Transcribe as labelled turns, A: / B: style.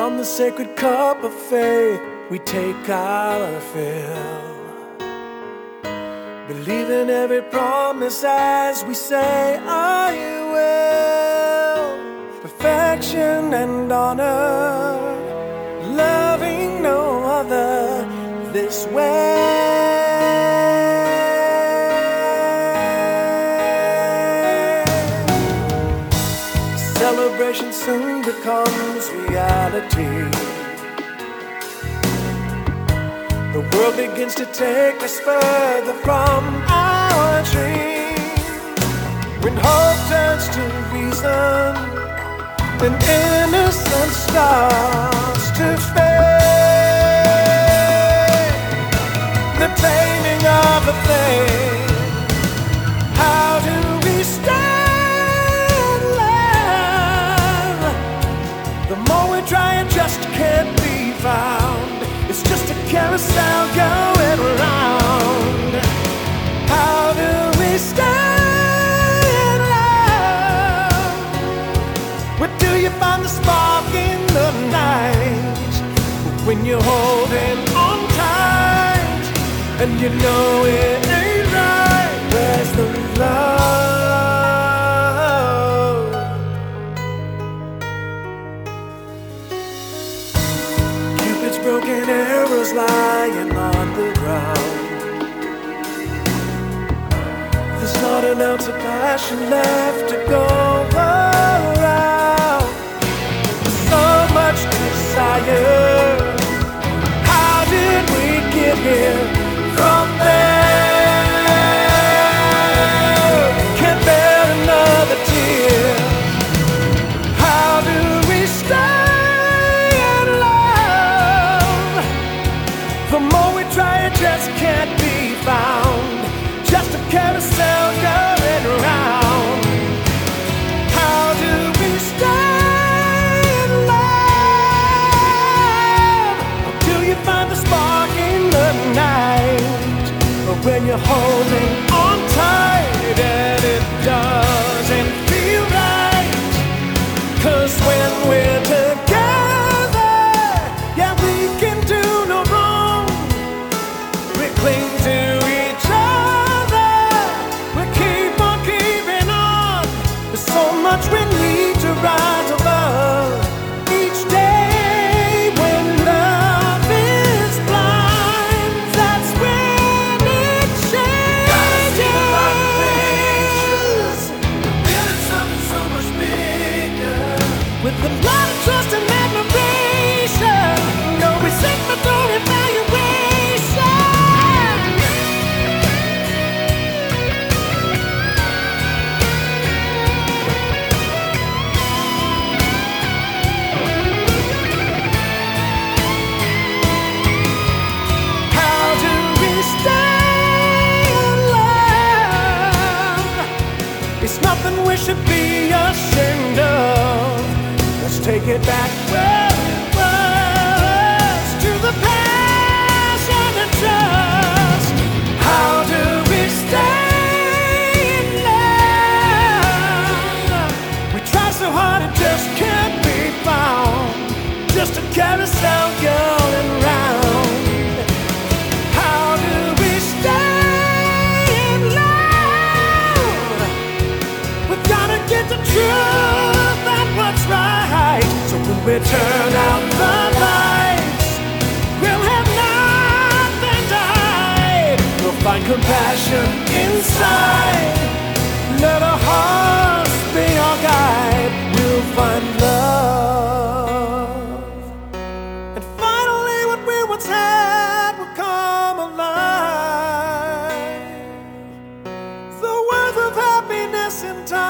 A: From the sacred cup of faith we take our fill, believe in every promise as we say, I will. Perfection and honor, loving no other this way. Celebration soon becomes reality. The world begins to take us further from our dreams. When hope turns to reason and innocence starts to fade, the taming of a flame. How do we stand love? The more we try, it just can't be found. It's just a carousel going round. How do we stay in love? Where do you find the spark in the night? When you're holding on tight and you know it ain't right. Where's the love? Cupid's broken arrows lying on the ground. There's not an ounce of passion left to go around. There's so much desire. How did we get here from there? Can't bear another tear. How do we stay in love? The more we try, it just can't be found. Just a carousel going round. How do we stay in love? Or do you find the spark in the night? Or when you're holding on tight and it doesn't feel right? 'Cause when we're together, yeah, we can do no wrong. We cling to each other, we keep on keeping on. There's so much we need to rise above each day. When love is blind, that's when it changes. Building something so much bigger with the love, trust, and admiration. No resentment or evaluation. How do we stay in love? It's nothing we should be ashamed of. Let's take it back where it was, to the passion and trust. How do we stay in love? We try so hard, it just can't be found. Just a carousel going round. How do we stay in love? We've gotta get the truth and what's right. So when we turn out the lights, we'll have nothing to hide. We'll find compassion inside. Let our hearts be our guide. We'll find love. And finally what we once had will come alive. The worth of happiness in time.